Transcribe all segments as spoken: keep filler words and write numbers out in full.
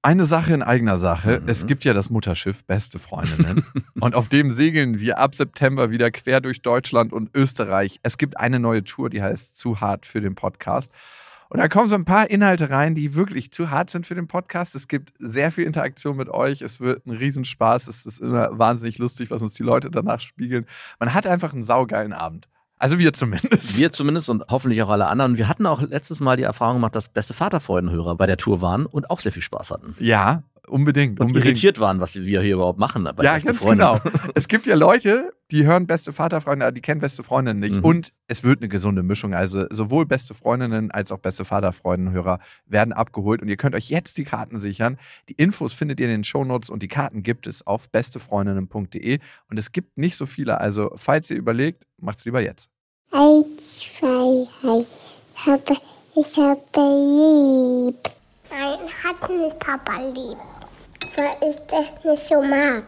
Eine Sache in eigener Sache. Mhm. Es gibt ja das Mutterschiff Beste Freundinnen. Und auf dem segeln wir ab September wieder quer durch Deutschland und Österreich. Es gibt eine neue Tour, die heißt Zu hart für den Podcast. Und da kommen so ein paar Inhalte rein, die wirklich zu hart sind für den Podcast. Es gibt sehr viel Interaktion mit euch. Es wird ein Riesenspaß. Es ist immer wahnsinnig lustig, was uns die Leute danach spiegeln. Man hat einfach einen saugeilen Abend. Also wir zumindest. Wir zumindest und hoffentlich auch alle anderen. Wir hatten auch letztes Mal die Erfahrung gemacht, dass beste Vaterfreudenhörer bei der Tour waren und auch sehr viel Spaß hatten. Ja, unbedingt. Und unbedingt. irritiert waren, was wir hier überhaupt machen. Bei ja, beste ganz Freunde. Genau. Es gibt ja Leute, die hören beste Vaterfreunde, die kennen beste Freundinnen nicht. Mhm. Und es wird eine gesunde Mischung. Also sowohl beste Freundinnen als auch beste Vaterfreundenhörer werden abgeholt. Und ihr könnt euch jetzt die Karten sichern. Die Infos findet ihr in den Shownotes und die Karten gibt es auf bestefreundinnen punkt de. Und es gibt nicht so viele. Also falls ihr überlegt, macht's lieber jetzt. Eins, zwei, drei. Ich habe, ich habe lieb. Nein, hat nicht Papa lieb. Weil ich das nicht so mag.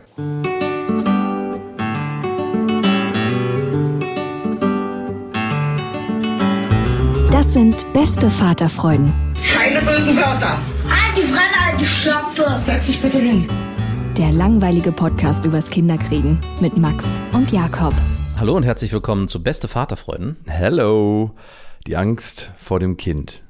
Das sind beste Vaterfreuden. Keine bösen Wörter. Alte Fremde, alte Schöpfe. Setz dich bitte hin. Der langweilige Podcast übers Kinderkriegen mit Max und Jakob. Hallo und herzlich willkommen zu Beste Vaterfreuden. Hello, die Angst vor dem Kind.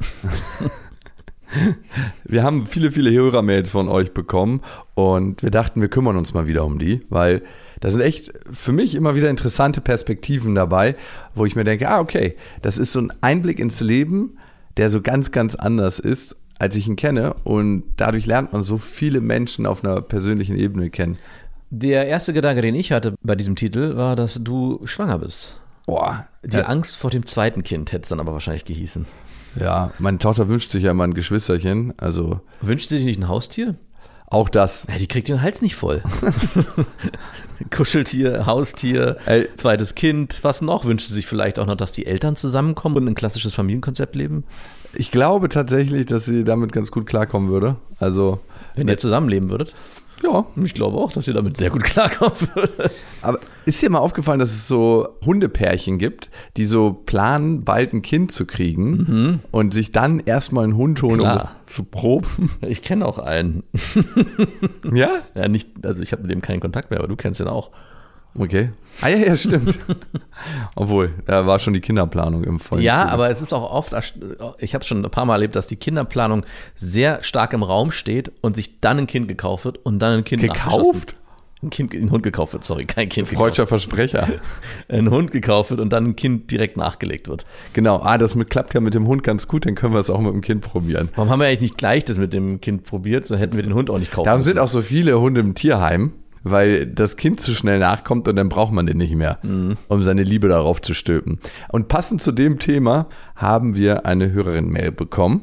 Wir haben viele, viele Hörermails von euch bekommen und wir dachten, wir kümmern uns mal wieder um die, weil da sind echt für mich immer wieder interessante Perspektiven dabei, wo ich mir denke, ah okay, das ist so ein Einblick ins Leben, der so ganz, ganz anders ist, als ich ihn kenne, und dadurch lernt man so viele Menschen auf einer persönlichen Ebene kennen. Der erste Gedanke, den ich hatte bei diesem Titel, war, dass du schwanger bist. Boah. Die ja. Angst vor dem zweiten Kind hätte es dann aber wahrscheinlich gehießen. Ja, meine Tochter wünscht sich ja mal ein Geschwisterchen. Also wünscht sie sich nicht ein Haustier? Auch das. Ja, die kriegt den Hals nicht voll. Kuscheltier, Haustier, Ey. zweites Kind. Was noch? Wünscht sie sich vielleicht auch noch, dass die Eltern zusammenkommen und ein klassisches Familienkonzept leben? Ich glaube tatsächlich, dass sie damit ganz gut klarkommen würde. Also wenn ihr zusammenleben würdet? Ja. Ich glaube auch, dass ihr damit sehr gut klarkommen würdet. Aber ist dir mal aufgefallen, dass es so Hundepärchen gibt, die so planen, bald ein Kind zu kriegen mhm. und sich dann erstmal einen Hund holen, Klar. um das zu proben? Ich kenne auch einen. Ja? Ja, nicht, also ich habe mit dem keinen Kontakt mehr, aber du kennst den auch. Okay. Ah ja, ja, stimmt. Obwohl, da war schon die Kinderplanung im vollen Ja, Zuge. aber es ist auch oft, ich habe es schon ein paar Mal erlebt, dass die Kinderplanung sehr stark im Raum steht und sich dann ein Kind gekauft wird und dann ein Kind Gekauft? Ein Kind, ein Hund gekauft wird, sorry, kein Kind Freudscher Versprecher. Ein Hund gekauft wird und dann ein Kind direkt nachgelegt wird. Genau, ah, das mit, klappt ja mit dem Hund ganz gut, dann können wir es auch mit dem Kind probieren. Warum haben wir eigentlich nicht gleich das mit dem Kind probiert, dann hätten wir den Hund auch nicht kaufen Darum müssen. sind auch so viele Hunde im Tierheim, weil das Kind zu schnell nachkommt und dann braucht man den nicht mehr, mhm. um seine Liebe darauf zu stülpen. Und passend zu dem Thema haben wir eine Hörerin-Mail bekommen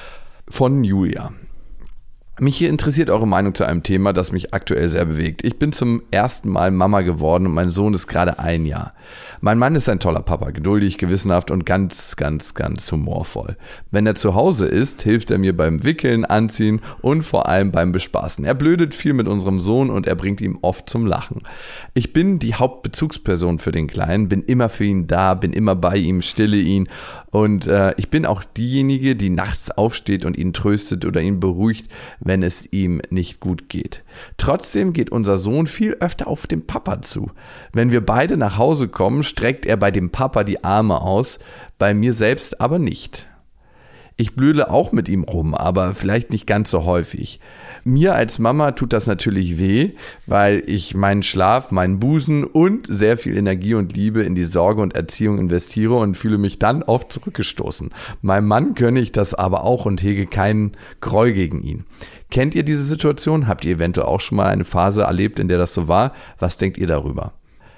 von Julia. Mich hier interessiert eure Meinung zu einem Thema, das mich aktuell sehr bewegt. Ich bin zum ersten Mal Mama geworden und mein Sohn ist gerade ein Jahr. Mein Mann ist ein toller Papa, geduldig, gewissenhaft und ganz, ganz, ganz humorvoll. Wenn er zu Hause ist, hilft er mir beim Wickeln, Anziehen und vor allem beim Bespaßen. Er blödet viel mit unserem Sohn und er bringt ihn oft zum Lachen. Ich bin die Hauptbezugsperson für den Kleinen, bin immer für ihn da, bin immer bei ihm, stille ihn und äh, ich bin auch diejenige, die nachts aufsteht und ihn tröstet oder ihn beruhigt, wenn es ihm nicht gut geht. Trotzdem geht unser Sohn viel öfter auf den Papa zu. Wenn wir beide nach Hause kommen, streckt er bei dem Papa die Arme aus, bei mir selbst aber nicht. Ich blöde auch mit ihm rum, aber vielleicht nicht ganz so häufig. Mir als Mama tut das natürlich weh, weil ich meinen Schlaf, meinen Busen und sehr viel Energie und Liebe in die Sorge und Erziehung investiere und fühle mich dann oft zurückgestoßen. Meinem Mann gönne ich das aber auch und hege keinen Groll gegen ihn. Kennt ihr diese Situation? Habt ihr eventuell auch schon mal eine Phase erlebt, in der das so war? Was denkt ihr darüber?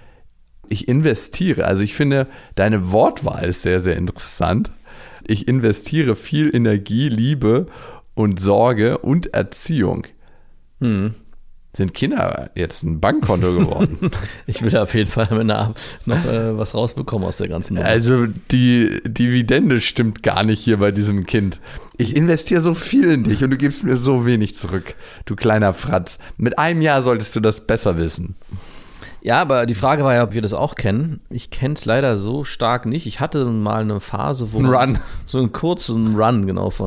Ich investiere, also ich finde, deine Wortwahl ist sehr, sehr interessant. Ich investiere viel Energie, Liebe und Sorge und Erziehung. Hm. Sind Kinder jetzt ein Bankkonto geworden? Ich will da auf jeden Fall noch, noch äh, was rausbekommen aus der ganzen Nummer. Also die Dividende stimmt gar nicht hier bei diesem Kind. Ich investiere so viel in dich und du gibst mir so wenig zurück, du kleiner Fratz. Mit einem Jahr solltest du das besser wissen. Ja, aber die Frage war ja, ob wir das auch kennen. Ich kenne es leider so stark nicht. Ich hatte mal eine Phase, wo ein Run. so einen kurzen Run, genau, von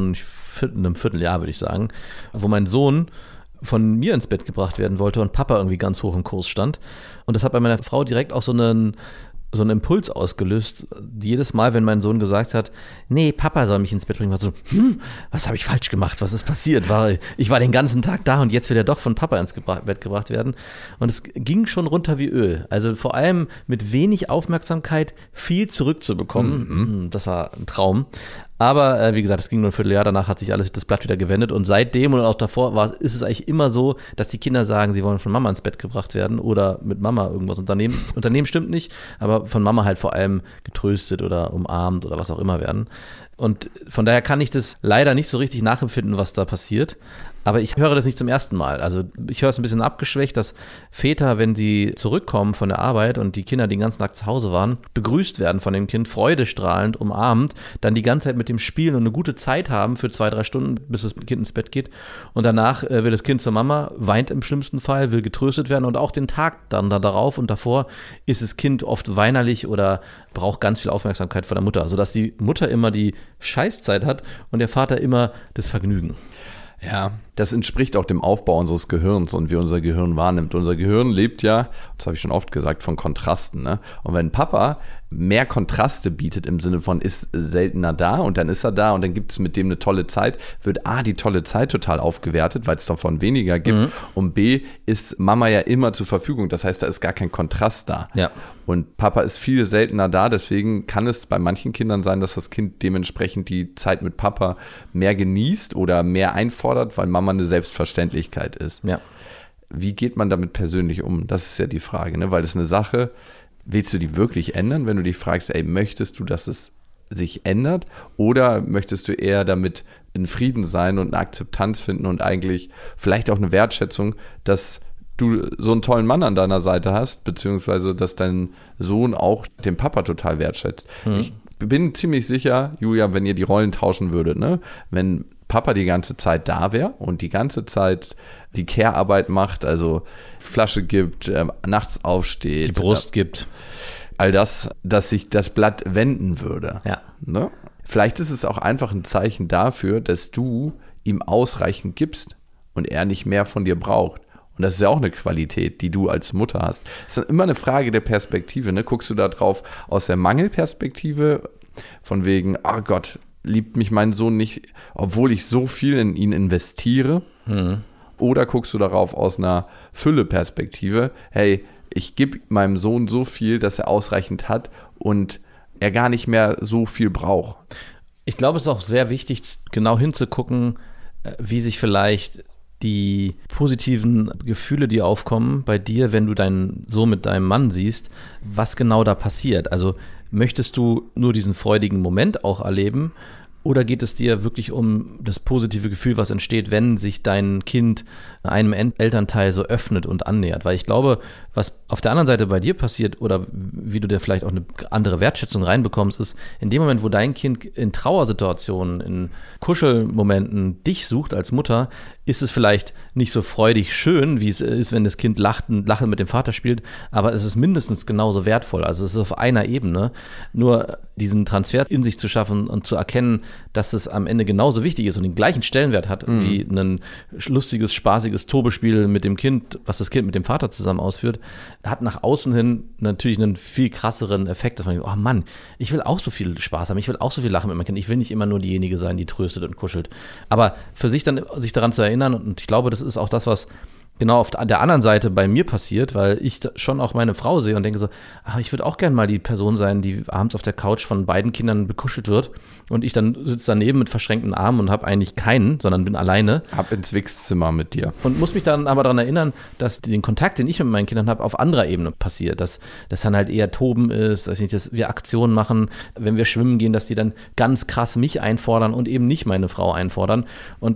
einem Vierteljahr, würde ich sagen, wo mein Sohn von mir ins Bett gebracht werden wollte und Papa irgendwie ganz hoch im Kurs stand. Und das hat bei meiner Frau direkt auch so einen, so einen Impuls ausgelöst. Jedes Mal, wenn mein Sohn gesagt hat, nee, Papa soll mich ins Bett bringen, war so, hm, was habe ich falsch gemacht? Was ist passiert? War, ich war den ganzen Tag da und jetzt will er doch von Papa ins Gebra- Bett gebracht werden. Und es ging schon runter wie Öl. Also vor allem mit wenig Aufmerksamkeit viel zurückzubekommen. Mhm. Das war ein Traum. Aber äh, wie gesagt, es ging nur ein Vierteljahr, danach hat sich alles das Blatt wieder gewendet und seitdem und auch davor war, ist es eigentlich immer so, dass die Kinder sagen, sie wollen von Mama ins Bett gebracht werden oder mit Mama irgendwas unternehmen. Unternehmen stimmt nicht, aber von Mama halt vor allem getröstet oder umarmt oder was auch immer werden. Und von daher kann ich das leider nicht so richtig nachempfinden, was da passiert. Aber ich höre das nicht zum ersten Mal. Also ich höre es ein bisschen abgeschwächt, dass Väter, wenn sie zurückkommen von der Arbeit und die Kinder den ganzen Tag zu Hause waren, begrüßt werden von dem Kind, freudestrahlend, umarmt, dann die ganze Zeit mit dem Spielen und eine gute Zeit haben für zwei, drei Stunden, bis das Kind ins Bett geht. Und danach äh, will das Kind zur Mama, weint im schlimmsten Fall, will getröstet werden und auch den Tag dann da darauf und davor ist das Kind oft weinerlich oder braucht ganz viel Aufmerksamkeit von der Mutter, sodass die Mutter immer die Scheißzeit hat und der Vater immer das Vergnügen. Ja, das entspricht auch dem Aufbau unseres Gehirns und wie unser Gehirn wahrnimmt. Unser Gehirn lebt ja, das habe ich schon oft gesagt, von Kontrasten. Ne? Und wenn Papa mehr Kontraste bietet im Sinne von ist seltener da und dann ist er da und dann gibt es mit dem eine tolle Zeit, wird A, die tolle Zeit total aufgewertet, weil es davon weniger gibt mhm. und B, ist Mama ja immer zur Verfügung. Das heißt, da ist gar kein Kontrast da. Ja. Und Papa ist viel seltener da, deswegen kann es bei manchen Kindern sein, dass das Kind dementsprechend die Zeit mit Papa mehr genießt oder mehr einfordert, weil Mama eine Selbstverständlichkeit ist. Ja. Wie geht man damit persönlich um? Das ist ja die Frage, ne? Weil das ist eine Sache, willst du die wirklich ändern, wenn du dich fragst, ey, möchtest du, dass es sich ändert oder möchtest du eher damit in Frieden sein und eine Akzeptanz finden und eigentlich vielleicht auch eine Wertschätzung, dass du so einen tollen Mann an deiner Seite hast, beziehungsweise dass dein Sohn auch den Papa total wertschätzt. Mhm. Ich bin ziemlich sicher, Julia, wenn ihr die Rollen tauschen würdet, ne? Wenn Papa die ganze Zeit da wäre und die ganze Zeit die Care-Arbeit macht, also Flasche gibt, äh, nachts aufsteht. Die Brust äh, gibt. All das, dass sich das Blatt wenden würde. Ja. Ne? Vielleicht ist es auch einfach ein Zeichen dafür, dass du ihm ausreichend gibst und er nicht mehr von dir braucht. Und das ist ja auch eine Qualität, die du als Mutter hast. Es ist dann immer eine Frage der Perspektive. Ne? Guckst du da drauf aus der Mangelperspektive, von wegen, oh Gott, liebt mich mein Sohn nicht, obwohl ich so viel in ihn investiere? Mhm. Oder guckst du darauf aus einer Fülle-Perspektive, hey, ich gebe meinem Sohn so viel, dass er ausreichend hat und er gar nicht mehr so viel braucht? Ich glaube, es ist auch sehr wichtig, genau hinzugucken, wie sich vielleicht die positiven Gefühle, die aufkommen bei dir, wenn du deinen Sohn mit deinem Mann siehst, was genau da passiert. Also möchtest du nur diesen freudigen Moment auch erleben oder geht es dir wirklich um das positive Gefühl, was entsteht, wenn sich dein Kind einem Elternteil so öffnet und annähert? Weil ich glaube, was auf der anderen Seite bei dir passiert oder wie du dir vielleicht auch eine andere Wertschätzung reinbekommst, ist in dem Moment, wo dein Kind in Trauersituationen, in Kuschelmomenten dich sucht als Mutter, ist es vielleicht nicht so freudig schön, wie es ist, wenn das Kind lachend, lachend mit dem Vater spielt, aber es ist mindestens genauso wertvoll. Also es ist auf einer Ebene. Nur diesen Transfer in sich zu schaffen und zu erkennen, dass es am Ende genauso wichtig ist und den gleichen Stellenwert hat mhm. wie ein lustiges, spaßiges Tobespiel mit dem Kind, was das Kind mit dem Vater zusammen ausführt, hat nach außen hin natürlich einen viel krasseren Effekt, dass man denkt, oh Mann, ich will auch so viel Spaß haben, ich will auch so viel lachen mit meinem Kind, ich will nicht immer nur diejenige sein, die tröstet und kuschelt. Aber für sich dann, sich daran zu erinnern, und ich glaube, das ist auch das, was genau auf der anderen Seite bei mir passiert, weil ich schon auch meine Frau sehe und denke so, ach, ich würde auch gerne mal die Person sein, die abends auf der Couch von beiden Kindern bekuschelt wird und ich dann sitze daneben mit verschränkten Armen und habe eigentlich keinen, sondern bin alleine. Ab ins Wichszimmer mit dir. Und muss mich dann aber daran erinnern, dass den Kontakt, den ich mit meinen Kindern habe, auf anderer Ebene passiert, dass das dann halt eher Toben ist, dass, nicht, dass wir Aktionen machen, wenn wir schwimmen gehen, dass die dann ganz krass mich einfordern und eben nicht meine Frau einfordern und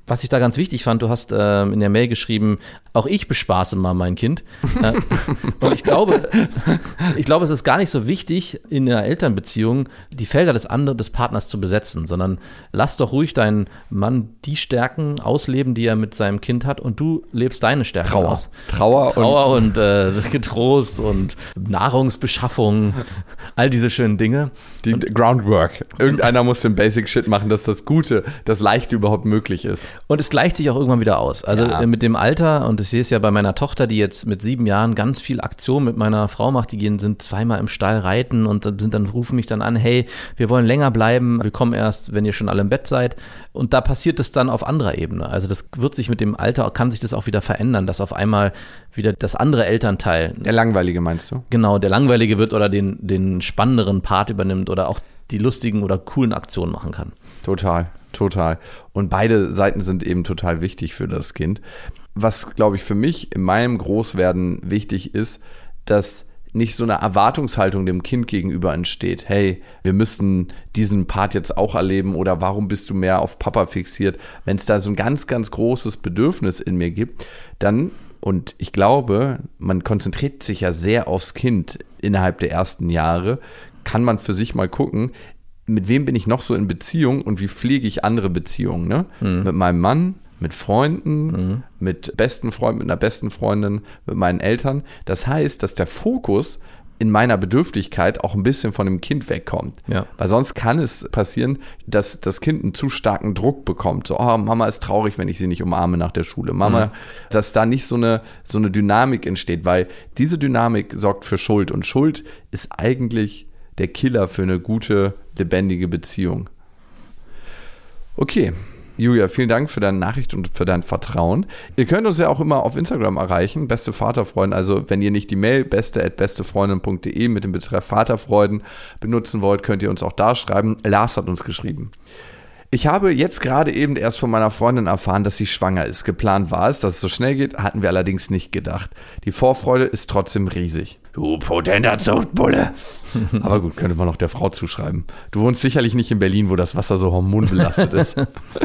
Was ich da ganz wichtig fand, du hast äh, in der Mail geschrieben, auch ich bespaße mal mein Kind. äh, und ich glaube, ich glaube, es ist gar nicht so wichtig, in einer Elternbeziehung die Felder des anderen, des Partners zu besetzen, sondern lass doch ruhig deinen Mann die Stärken ausleben, die er mit seinem Kind hat, und du lebst deine Stärken Trauer. aus. Trauer, Trauer und, und äh, Getrost und Nahrungsbeschaffung, all diese schönen Dinge. Die und, Groundwork. Irgendeiner muss den Basic Shit machen, dass das Gute, das Leichte überhaupt möglich ist. Und es gleicht sich auch irgendwann wieder aus. Also ja. mit dem Alter, und ich sehe es ja bei meiner Tochter, die jetzt mit sieben Jahren ganz viel Aktion mit meiner Frau macht, die gehen, sind zweimal im Stall reiten und sind dann, rufen mich dann an, hey, wir wollen länger bleiben, wir kommen erst, wenn ihr schon alle im Bett seid. Und da passiert es dann auf anderer Ebene. Also das wird sich mit dem Alter, kann sich das auch wieder verändern, dass auf einmal wieder das andere Elternteil. Der Langweilige meinst du? Genau, der Langweilige wird oder den, den spannenderen Part übernimmt oder auch die lustigen oder coolen Aktionen machen kann. Total, total. Und beide Seiten sind eben total wichtig für das Kind. Was, glaube ich, für mich in meinem Großwerden wichtig ist, dass nicht so eine Erwartungshaltung dem Kind gegenüber entsteht. Hey, wir müssten diesen Part jetzt auch erleben, oder warum bist du mehr auf Papa fixiert? Wenn es da so ein ganz, ganz großes Bedürfnis in mir gibt, dann, und ich glaube, man konzentriert sich ja sehr aufs Kind innerhalb der ersten Jahre, kann man für sich mal gucken, mit wem bin ich noch so in Beziehung und wie pflege ich andere Beziehungen, ne? Mhm. Mit meinem Mann, mit Freunden, mhm. mit besten Freunden, mit einer besten Freundin, mit meinen Eltern. Das heißt, dass der Fokus in meiner Bedürftigkeit auch ein bisschen von dem Kind wegkommt. Ja. Weil sonst kann es passieren, dass das Kind einen zu starken Druck bekommt. So, oh, Mama ist traurig, wenn ich sie nicht umarme nach der Schule. Mama, mhm. dass da nicht so eine, so eine Dynamik entsteht, weil diese Dynamik sorgt für Schuld. Und Schuld ist eigentlich der Killer für eine gute, lebendige Beziehung. Okay, Julia, vielen Dank für deine Nachricht und für dein Vertrauen. Ihr könnt uns ja auch immer auf Instagram erreichen, beste Vaterfreuden. Also wenn ihr nicht die Mail beste at bestefreundin punkt de mit dem Betreff Vaterfreuden benutzen wollt, könnt ihr uns auch da schreiben. Lars hat uns geschrieben. Ich habe jetzt gerade eben erst von meiner Freundin erfahren, dass sie schwanger ist. Geplant war es, dass es so schnell geht, hatten wir allerdings nicht gedacht. Die Vorfreude ist trotzdem riesig. Du potenter Zuchtbulle. Aber gut, könnte man noch der Frau zuschreiben. Du wohnst sicherlich nicht in Berlin, wo das Wasser so hormonbelastet ist.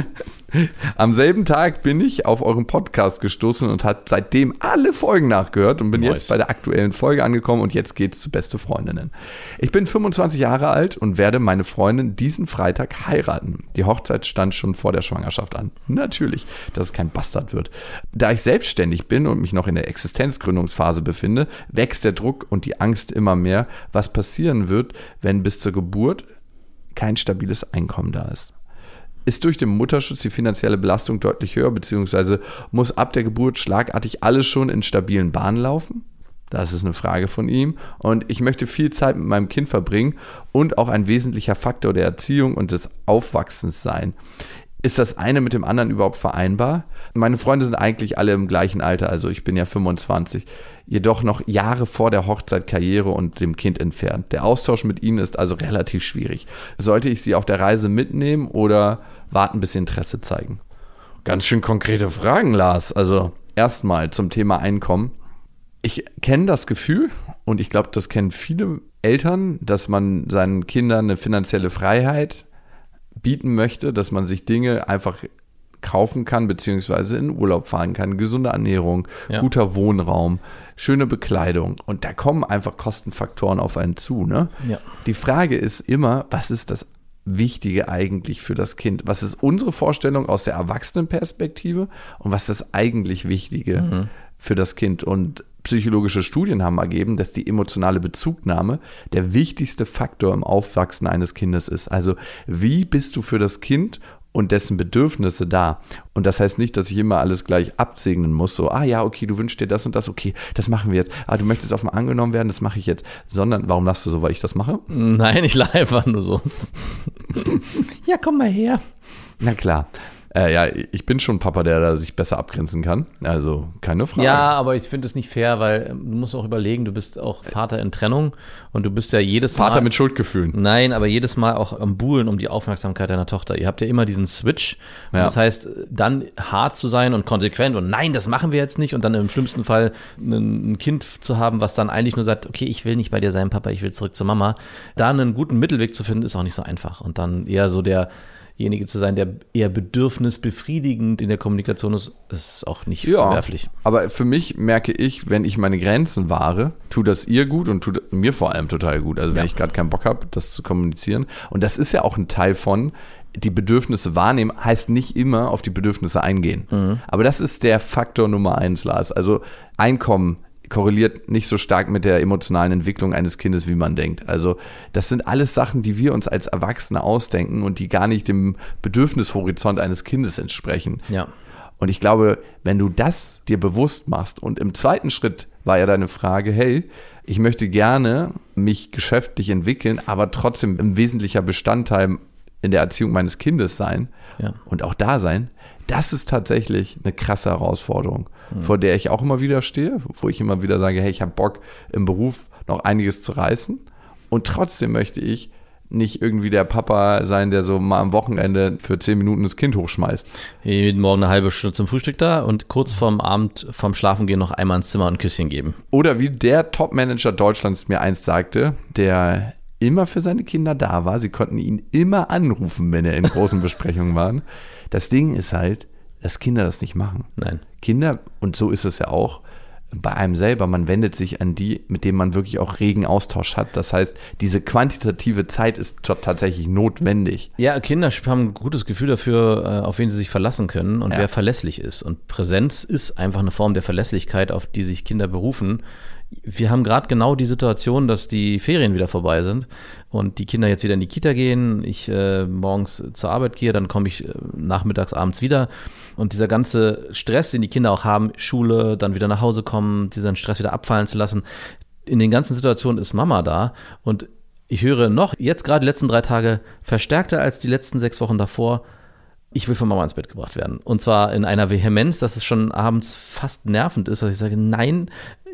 Am selben Tag bin ich auf euren Podcast gestoßen und habe seitdem alle Folgen nachgehört und bin nice. Jetzt bei der aktuellen Folge angekommen, und jetzt geht's zu Beste Freundinnen. Ich bin fünfundzwanzig Jahre alt und werde meine Freundin diesen Freitag heiraten. Die Hochzeit stand schon vor der Schwangerschaft an. Natürlich, dass es kein Bastard wird. Da ich selbstständig bin und mich noch in der Existenzgründungsphase befinde, wächst der Druck und die Angst immer mehr, was passieren wird, wenn bis zur Geburt kein stabiles Einkommen da ist. Ist durch den Mutterschutz die finanzielle Belastung deutlich höher, beziehungsweise muss ab der Geburt schlagartig alles schon in stabilen Bahnen laufen? Das ist eine Frage von ihm. Und ich möchte viel Zeit mit meinem Kind verbringen und auch ein wesentlicher Faktor der Erziehung und des Aufwachsens sein. Ist das eine mit dem anderen überhaupt vereinbar? Meine Freunde sind eigentlich alle im gleichen Alter, also ich bin ja fünfundzwanzig, jedoch noch Jahre vor der Hochzeit, Karriere und dem Kind entfernt. Der Austausch mit ihnen ist also relativ schwierig. Sollte ich sie auf der Reise mitnehmen oder warten, bis sie Interesse zeigen? Ganz schön konkrete Fragen, Lars. Also erstmal zum Thema Einkommen. Ich kenne das Gefühl, und ich glaube, das kennen viele Eltern, dass man seinen Kindern eine finanzielle Freiheit bieten möchte, dass man sich Dinge einfach kaufen kann, beziehungsweise in Urlaub fahren kann, gesunde Ernährung, ja. guter Wohnraum, schöne Bekleidung, und da kommen einfach Kostenfaktoren auf einen zu, ne? Ja. Die Frage ist immer, was ist das Wichtige eigentlich für das Kind? Was ist unsere Vorstellung aus der Erwachsenenperspektive und was ist das eigentlich Wichtige mhm. für das Kind? Und psychologische Studien haben ergeben, dass die emotionale Bezugnahme der wichtigste Faktor im Aufwachsen eines Kindes ist. Also wie bist du für das Kind und dessen Bedürfnisse da? Und das heißt nicht, dass ich immer alles gleich absegnen muss, so, ah ja, okay, du wünschst dir das und das, okay, das machen wir jetzt. Ah, du möchtest auf mal angenommen werden, das mache ich jetzt. Sondern, warum lachst du so, weil ich das mache? Nein, ich lache einfach nur so. Ja, komm mal her. Na klar. Äh, ja, ich bin schon ein Papa, der da sich besser abgrenzen kann. Also keine Frage. Ja, aber ich finde es nicht fair, weil du musst auch überlegen, du bist auch Vater in Trennung und du bist ja jedes Vater Mal... Vater mit Schuldgefühlen. Nein, aber jedes Mal auch am Buhlen um die Aufmerksamkeit deiner Tochter. Ihr habt ja immer diesen Switch. Und ja. Das heißt, dann hart zu sein und konsequent und nein, das machen wir jetzt nicht, und dann im schlimmsten Fall ein, ein Kind zu haben, was dann eigentlich nur sagt, okay, ich will nicht bei dir sein, Papa, ich will zurück zur Mama. Da einen guten Mittelweg zu finden, ist auch nicht so einfach. Und dann eher so der... derjenige zu sein, der eher bedürfnisbefriedigend in der Kommunikation ist, ist auch nicht Ja, verwerflich. aber für mich merke ich, wenn ich meine Grenzen wahre, tut das ihr gut und tut mir vor allem total gut. Also wenn Ja. ich gerade keinen Bock habe, das zu kommunizieren. Und das ist ja auch ein Teil von, die Bedürfnisse wahrnehmen, heißt nicht immer auf die Bedürfnisse eingehen. Mhm. Aber das ist der Faktor Nummer eins, Lars. Also Einkommen korreliert nicht so stark mit der emotionalen Entwicklung eines Kindes, wie man denkt. Also das sind alles Sachen, die wir uns als Erwachsene ausdenken und die gar nicht dem Bedürfnishorizont eines Kindes entsprechen. Ja. Und ich glaube, wenn du das dir bewusst machst und im zweiten Schritt war ja deine Frage, hey, ich möchte gerne mich geschäftlich entwickeln, aber trotzdem ein wesentlicher Bestandteil in der Erziehung meines Kindes sein Ja. und auch da sein, das ist tatsächlich eine krasse Herausforderung, mhm. vor der ich auch immer wieder stehe, wo ich immer wieder sage, hey, ich habe Bock im Beruf noch einiges zu reißen und trotzdem möchte ich nicht irgendwie der Papa sein, der so mal am Wochenende für zehn Minuten das Kind hochschmeißt. Jeden Morgen eine halbe Stunde zum Frühstück da und kurz vorm Abend, vorm Schlafengehen noch einmal ins Zimmer und ein Küsschen geben. Oder wie der Top-Manager Deutschlands mir einst sagte, der immer für seine Kinder da war. Sie konnten ihn immer anrufen, wenn er in großen Besprechungen waren. Das Ding ist halt, dass Kinder das nicht machen. Nein. Kinder, und so ist es ja auch bei einem selber, man wendet sich an die, mit denen man wirklich auch regen Austausch hat. Das heißt, diese quantitative Zeit ist t- tatsächlich notwendig. Ja, Kinder haben ein gutes Gefühl dafür, auf wen sie sich verlassen können und Ja. wer verlässlich ist. Und Präsenz ist einfach eine Form der Verlässlichkeit, auf die sich Kinder berufen. Wir haben gerade genau die Situation, dass die Ferien wieder vorbei sind und die Kinder jetzt wieder in die Kita gehen, ich äh, morgens zur Arbeit gehe, dann komme ich äh, nachmittags, abends wieder und dieser ganze Stress, den die Kinder auch haben, Schule, dann wieder nach Hause kommen, diesen Stress wieder abfallen zu lassen, in den ganzen Situationen ist Mama da und ich höre noch, jetzt gerade die letzten drei Tage, verstärkter als die letzten sechs Wochen davor, ich will von Mama ins Bett gebracht werden. Und zwar in einer Vehemenz, dass es schon abends fast nervend ist, dass ich sage, nein,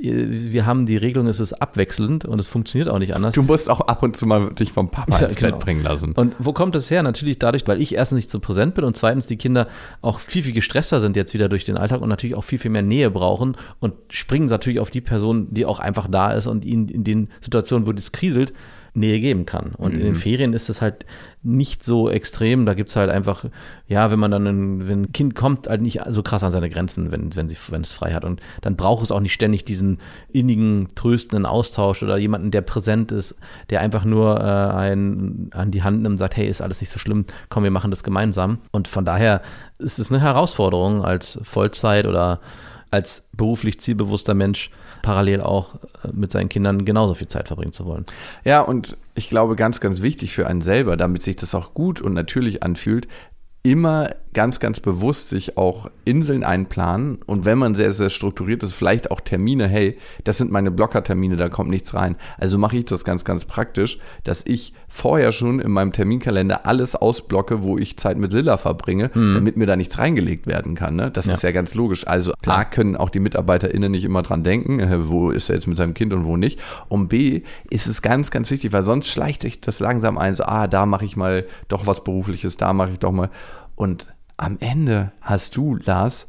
wir haben die Regelung, es ist abwechselnd und es funktioniert auch nicht anders. Du musst auch ab und zu mal dich vom Papa Ja, ins genau. Bett bringen lassen. Und wo kommt das her? Natürlich dadurch, weil ich erstens nicht so präsent bin und zweitens die Kinder auch viel, viel gestresster sind jetzt wieder durch den Alltag und natürlich auch viel, viel mehr Nähe brauchen und springen natürlich auf die Person, die auch einfach da ist und ihnen in den Situationen, wo es kriselt, Nähe geben kann. Und Mhm. in den Ferien ist es halt nicht so extrem. Da gibt es halt einfach, ja, wenn man dann, ein, wenn ein Kind kommt, halt nicht so krass an seine Grenzen, wenn, wenn, sie, wenn es frei hat. Und dann braucht es auch nicht ständig diesen innigen, tröstenden Austausch oder jemanden, der präsent ist, der einfach nur äh, einen an die Hand nimmt und sagt, hey, ist alles nicht so schlimm, komm, wir machen das gemeinsam. Und von daher ist es eine Herausforderung als Vollzeit oder als beruflich zielbewusster Mensch parallel auch mit seinen Kindern genauso viel Zeit verbringen zu wollen. Ja, und ich glaube, ganz, ganz wichtig für einen selber, damit sich das auch gut und natürlich anfühlt, immer ganz, ganz bewusst sich auch Inseln einplanen und wenn man sehr, sehr strukturiert ist, vielleicht auch Termine, hey, das sind meine Blockertermine, da kommt nichts rein. Also mache ich das ganz, ganz praktisch, dass ich vorher schon in meinem Terminkalender alles ausblocke, wo ich Zeit mit Lilla verbringe, mhm. damit mir da nichts reingelegt werden kann. Ne? Das ja. ist ja ganz logisch. Also Klar. A, können auch die MitarbeiterInnen nicht immer dran denken, äh, wo ist er jetzt mit seinem Kind und wo nicht. Und B, ist es ganz, ganz wichtig, weil sonst schleicht sich das langsam ein, so, ah, da mache ich mal doch was Berufliches, da mache ich doch mal. Und am Ende hast du, Lars,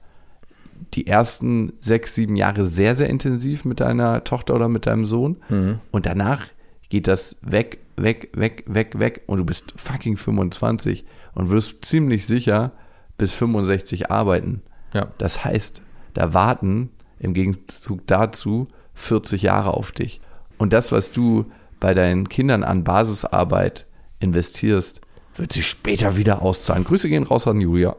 die ersten sechs, sieben Jahre sehr, sehr intensiv mit deiner Tochter oder mit deinem Sohn. Mhm. Und danach geht das weg, weg, weg, weg, weg. Und du bist fucking fünfundzwanzig und wirst ziemlich sicher bis fünfundsechzig arbeiten. Ja. Das heißt, da warten im Gegenzug dazu vierzig Jahre auf dich. Und das, was du bei deinen Kindern an Basisarbeit investierst, wird sich später wieder auszahlen. Grüße gehen raus an Julia.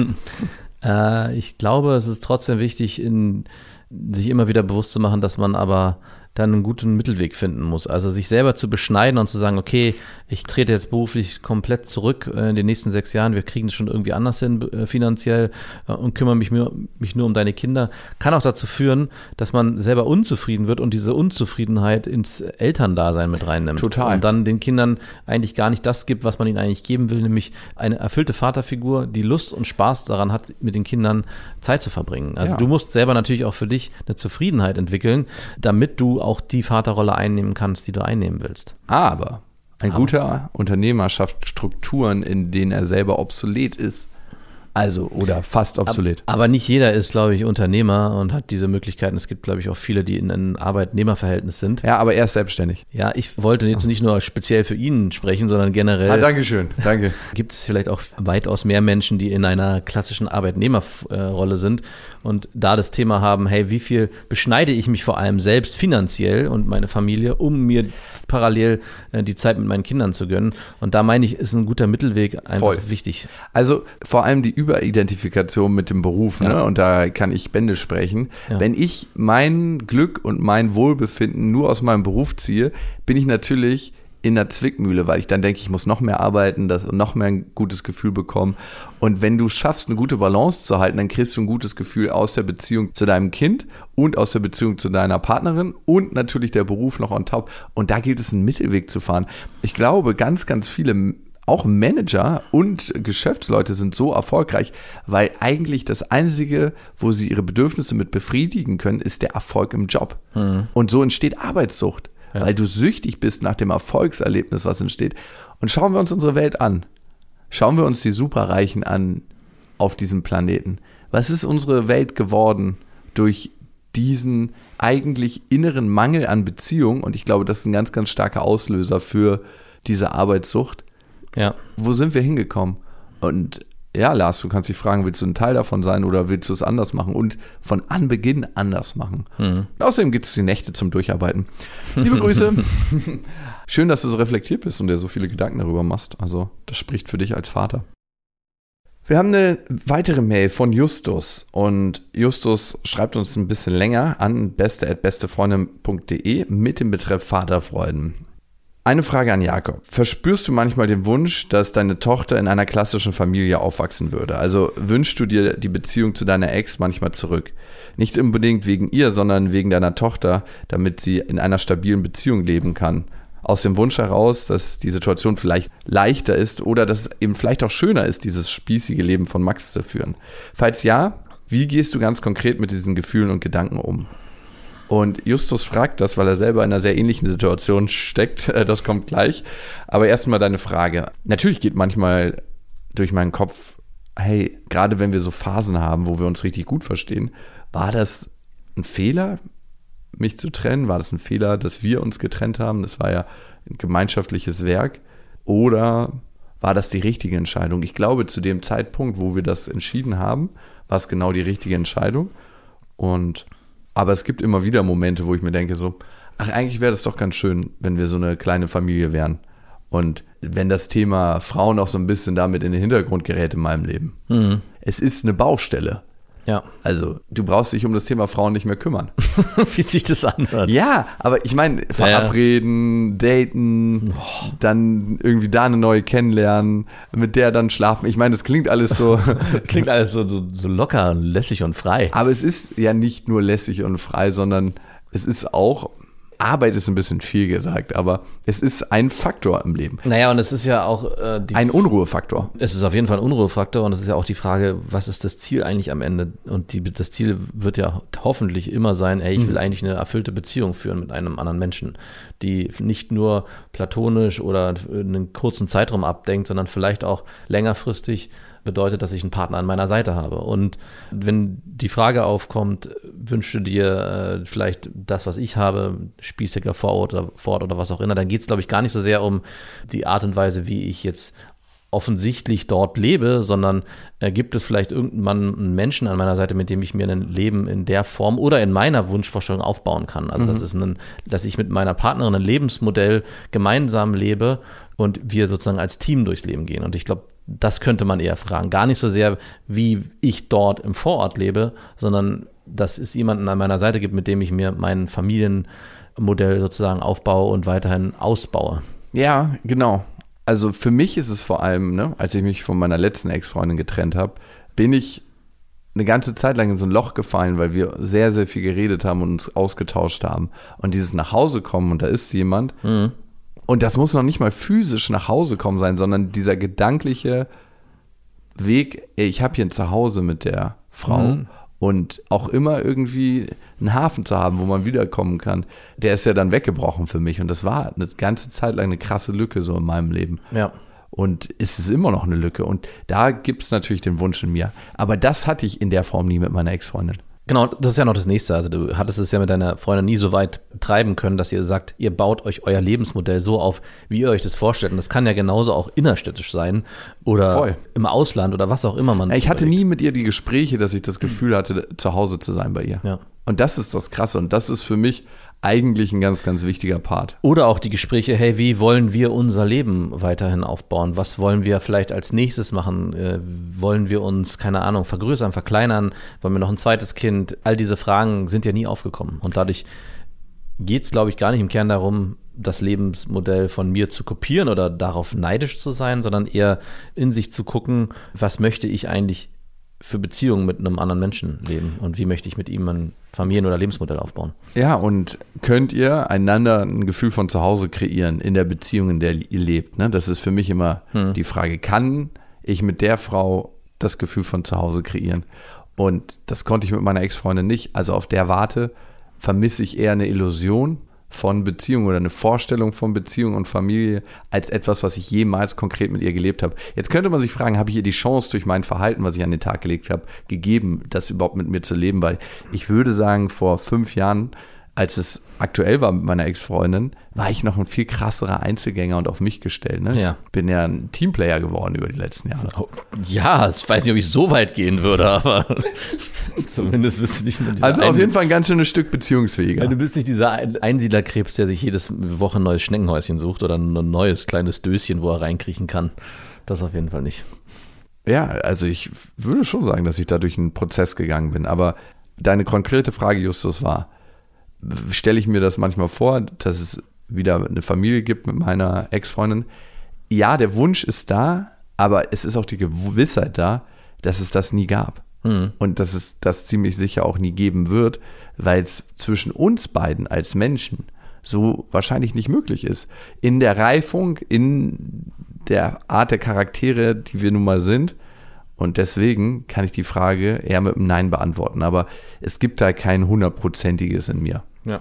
äh, ich glaube, es ist trotzdem wichtig, in, sich immer wieder bewusst zu machen, dass man aber dann einen guten Mittelweg finden muss. Also sich selber zu beschneiden und zu sagen, okay, ich trete jetzt beruflich komplett zurück in den nächsten sechs Jahren, wir kriegen es schon irgendwie anders hin äh, finanziell äh, und kümmere mich, mir, mich nur um deine Kinder, kann auch dazu führen, dass man selber unzufrieden wird und diese Unzufriedenheit ins Elterndasein mit reinnimmt. Total. Und dann den Kindern eigentlich gar nicht das gibt, was man ihnen eigentlich geben will, nämlich eine erfüllte Vaterfigur, die Lust und Spaß daran hat, mit den Kindern Zeit zu verbringen. Also Ja. du musst selber natürlich auch für dich eine Zufriedenheit entwickeln, damit du auch die Vaterrolle einnehmen kannst, die du einnehmen willst. Aber ein Aber. guter Unternehmer schafft Strukturen, in denen er selber obsolet ist. Also, oder fast obsolet. Aber nicht jeder ist, glaube ich, Unternehmer und hat diese Möglichkeiten. Es gibt, glaube ich, auch viele, die in einem Arbeitnehmerverhältnis sind. Ja, aber er ist selbstständig. Ja, ich wollte jetzt nicht nur speziell für ihn sprechen, sondern generell. Ah, danke schön, danke. Gibt es vielleicht auch weitaus mehr Menschen, die in einer klassischen Arbeitnehmerrolle sind und da das Thema haben, hey, wie viel beschneide ich mich vor allem selbst finanziell und meine Familie, um mir parallel die Zeit mit meinen Kindern zu gönnen. Und da meine ich, ist ein guter Mittelweg einfach Voll. wichtig. Also vor allem die Überidentifikation mit dem Beruf, Ja. ne? Und da kann ich Bände sprechen. Ja. Wenn ich mein Glück und mein Wohlbefinden nur aus meinem Beruf ziehe, bin ich natürlich in der Zwickmühle, weil ich dann denke, ich muss noch mehr arbeiten, das, noch mehr ein gutes Gefühl bekommen. Und wenn du schaffst, eine gute Balance zu halten, dann kriegst du ein gutes Gefühl aus der Beziehung zu deinem Kind und aus der Beziehung zu deiner Partnerin und natürlich der Beruf noch on top. Und da gilt es, einen Mittelweg zu fahren. Ich glaube, ganz, ganz viele auch Manager und Geschäftsleute sind so erfolgreich, weil eigentlich das Einzige, wo sie ihre Bedürfnisse mit befriedigen können, ist der Erfolg im Job. Mhm. Und so entsteht Arbeitssucht, ja. weil du süchtig bist nach dem Erfolgserlebnis, was entsteht. Und schauen wir uns unsere Welt an. Schauen wir uns die Superreichen an auf diesem Planeten. Was ist unsere Welt geworden durch diesen eigentlich inneren Mangel an Beziehung? Und ich glaube, das ist ein ganz, ganz starker Auslöser für diese Arbeitssucht. Ja. Wo sind wir hingekommen? Und ja, Lars, du kannst dich fragen, willst du ein Teil davon sein oder willst du es anders machen und von Anbeginn anders machen? Mhm. Außerdem gibt es die Nächte zum Durcharbeiten. Liebe Grüße. Schön, dass du so reflektiert bist und dir so viele Gedanken darüber machst. Also, das spricht für dich als Vater. Wir haben eine weitere Mail von Justus und Justus schreibt uns ein bisschen länger an beste at bestefreundin punkt de mit dem Betreff Vaterfreuden. Eine Frage an Jakob. Verspürst du manchmal den Wunsch, dass deine Tochter in einer klassischen Familie aufwachsen würde? Also wünschst du dir die Beziehung zu deiner Ex manchmal zurück? Nicht unbedingt wegen ihr, sondern wegen deiner Tochter, damit sie in einer stabilen Beziehung leben kann. Aus dem Wunsch heraus, dass die Situation vielleicht leichter ist oder dass es eben vielleicht auch schöner ist, dieses spießige Leben von Max zu führen. Falls ja, wie gehst du ganz konkret mit diesen Gefühlen und Gedanken um? Und Justus fragt das, weil er selber in einer sehr ähnlichen Situation steckt. Das kommt gleich. Aber erstmal deine Frage. Natürlich geht manchmal durch meinen Kopf, hey, gerade wenn wir so Phasen haben, wo wir uns richtig gut verstehen, war das ein Fehler, mich zu trennen? War das ein Fehler, dass wir uns getrennt haben? Das war ja ein gemeinschaftliches Werk. Oder war das die richtige Entscheidung? Ich glaube, zu dem Zeitpunkt, wo wir das entschieden haben, war es genau die richtige Entscheidung. Und aber es gibt immer wieder Momente, wo ich mir denke so, ach, eigentlich wäre das doch ganz schön, wenn wir so eine kleine Familie wären. Und wenn das Thema Frauen auch so ein bisschen damit in den Hintergrund gerät in meinem Leben. Mhm. Es ist eine Baustelle. Ja. Also du brauchst dich um das Thema Frauen nicht mehr kümmern. Wie sich das anhört. Ja, aber ich meine, verabreden, ja. daten, oh. dann irgendwie da eine neue kennenlernen, mit der dann schlafen. Ich meine, das klingt alles so... klingt alles so, so, so locker und lässig und frei. Aber es ist ja nicht nur lässig und frei, sondern es ist auch... Arbeit ist ein bisschen viel gesagt, aber es ist ein Faktor im Leben. Naja, und es ist ja auch... Äh, die, ein Unruhefaktor. Es ist auf jeden Fall ein Unruhefaktor und es ist ja auch die Frage, was ist das Ziel eigentlich am Ende? Und die, das Ziel wird ja hoffentlich immer sein, ey, ich will mhm. eigentlich eine erfüllte Beziehung führen mit einem anderen Menschen, die nicht nur platonisch oder einen kurzen Zeitraum abdenkt, sondern vielleicht auch längerfristig bedeutet, dass ich einen Partner an meiner Seite habe. Und wenn die Frage aufkommt, wünschst du dir äh, vielleicht das, was ich habe, spießiger Vorort oder, Vorort oder was auch immer, dann geht es, glaube ich, gar nicht so sehr um die Art und Weise, wie ich jetzt offensichtlich dort lebe, sondern äh, gibt es vielleicht irgendwann einen Menschen an meiner Seite, mit dem ich mir ein Leben in der Form oder in meiner Wunschvorstellung aufbauen kann. Also mhm. das ist ein, dass ich mit meiner Partnerin ein Lebensmodell gemeinsam lebe und wir sozusagen als Team durchs Leben gehen. Und ich glaube, das könnte man eher fragen. Gar nicht so sehr, wie ich dort im Vorort lebe, sondern dass es jemanden an meiner Seite gibt, mit dem ich mir mein Familienmodell sozusagen aufbaue und weiterhin ausbaue. Ja, genau. Also für mich ist es vor allem, ne, als ich mich von meiner letzten Ex-Freundin getrennt habe, bin ich eine ganze Zeit lang in so ein Loch gefallen, weil wir sehr, sehr viel geredet haben und uns ausgetauscht haben. Und dieses nach Hause kommen und da ist jemand, mhm. und das muss noch nicht mal physisch nach Hause kommen sein, sondern dieser gedankliche Weg, ey, ich habe hier ein Zuhause mit der Frau mhm. und auch immer irgendwie einen Hafen zu haben, wo man wiederkommen kann, der ist ja dann weggebrochen für mich. Und das war eine ganze Zeit lang eine krasse Lücke so in meinem Leben. Ja. Und es ist immer noch eine Lücke. Und da gibt es natürlich den Wunsch in mir. Aber das hatte ich in der Form nie mit meiner Ex-Freundin. Genau, das ist ja noch das Nächste. Also du hattest es ja mit deiner Freundin nie so weit treiben können, dass ihr sagt, ihr baut euch euer Lebensmodell so auf, wie ihr euch das vorstellt. Und das kann ja genauso auch innerstädtisch sein oder Voll. im Ausland oder was auch immer man Ich hatte überlegt. nie mit ihr die Gespräche, dass ich das Gefühl hatte, zu Hause zu sein bei ihr. Ja. Und das ist das Krasse. Und das ist für mich eigentlich ein ganz, ganz wichtiger Part. Oder auch die Gespräche, hey, wie wollen wir unser Leben weiterhin aufbauen? Was wollen wir vielleicht als nächstes machen? Äh, wollen wir uns, keine Ahnung, vergrößern, verkleinern? Wollen wir noch ein zweites Kind? All diese Fragen sind ja nie aufgekommen. Und dadurch geht es, glaube ich, gar nicht im Kern darum, das Lebensmodell von mir zu kopieren oder darauf neidisch zu sein, sondern eher in sich zu gucken, was möchte ich eigentlich für Beziehungen mit einem anderen Menschen leben und wie möchte ich mit ihm ein Familien- oder Lebensmodell aufbauen. Ja, und könnt ihr einander ein Gefühl von zu Hause kreieren in der Beziehung, in der ihr lebt? Ne? Das ist für mich immer hm. die Frage, kann ich mit der Frau das Gefühl von zu Hause kreieren? Und das konnte ich mit meiner Ex-Freundin nicht. Also auf der Warte vermisse ich eher eine Illusion von Beziehung oder eine Vorstellung von Beziehung und Familie als etwas, was ich jemals konkret mit ihr gelebt habe. Jetzt könnte man sich fragen, habe ich ihr die Chance durch mein Verhalten, was ich an den Tag gelegt habe, gegeben, das überhaupt mit mir zu leben? Weil ich würde sagen, vor fünf Jahren, als es aktuell war mit meiner Ex-Freundin, war ich noch ein viel krasserer Einzelgänger und auf mich gestellt. Ne? Ja. Ich bin ja ein Teamplayer geworden über die letzten Jahre. Oh, ja, ich weiß nicht, ob ich so weit gehen würde, aber zumindest bist du nicht mehr dieser Also auf jeden Fall ein ganz schönes Stück beziehungsfähiger. Ja, du bist nicht dieser Einsiedlerkrebs, der sich jedes Woche ein neues Schneckenhäuschen sucht oder ein neues kleines Döschen, wo er reinkriechen kann. Das auf jeden Fall nicht. Ja, also ich würde schon sagen, dass ich da durch einen Prozess gegangen bin. Aber deine konkrete Frage, Justus, war, stelle ich mir das manchmal vor, dass es wieder eine Familie gibt mit meiner Ex-Freundin. Ja, der Wunsch ist da, aber es ist auch die Gewissheit da, dass es das nie gab. Mhm. Und dass es das ziemlich sicher auch nie geben wird, weil es zwischen uns beiden als Menschen so wahrscheinlich nicht möglich ist. In der Reifung, in der Art der Charaktere, die wir nun mal sind. Und deswegen kann ich die Frage eher mit einem Nein beantworten. Aber es gibt da kein hundertprozentiges in mir. Ja.